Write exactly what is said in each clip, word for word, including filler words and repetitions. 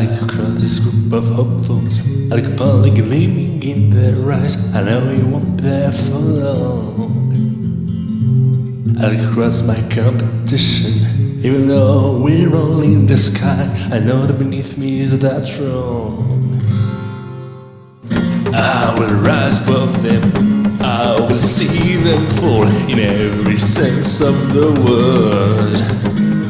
I look across this group of hopefuls. I look upon the gleaming in their eyes. I know you won't be there for long. I look across my competition. Even though we're all in the sky, I know that beneath me is that wrong. I will rise above them. I will see them fall in every sense of the word.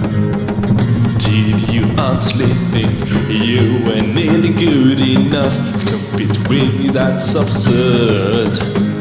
Did you honestly think you were nearly good enough to compete with me? That's absurd.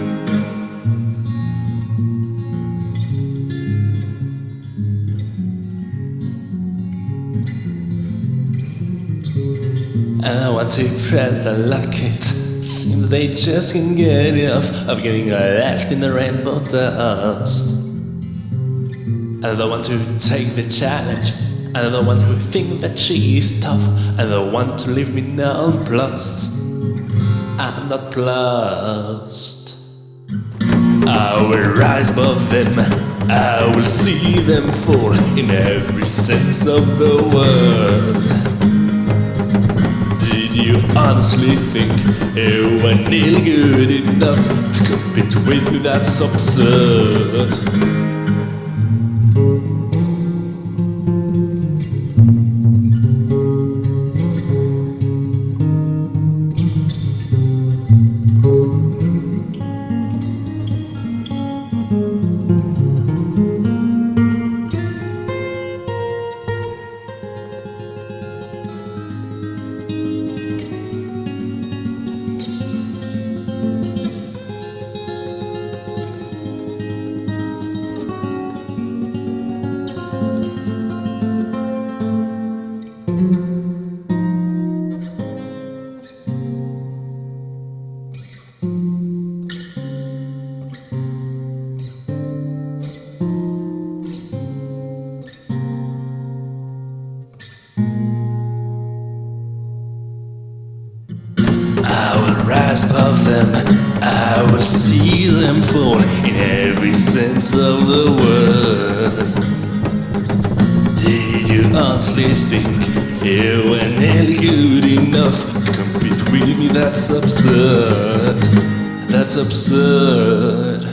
And I want to press the luck it. Seems they just can't get enough of getting left in the rainbow dust. I don't want to take the challenge. I'm the one who thinks that she is tough. I'm the one to leave me nonplussed. I'm not plussed. I will rise above them. I will see them fall in every sense of the word. Did you honestly think you were nearly good enough to compete with me? That's absurd. I will rise above them. I will see them fall in every sense of the word. Did you honestly think you were nearly good enough to compete with me? That's absurd. That's absurd.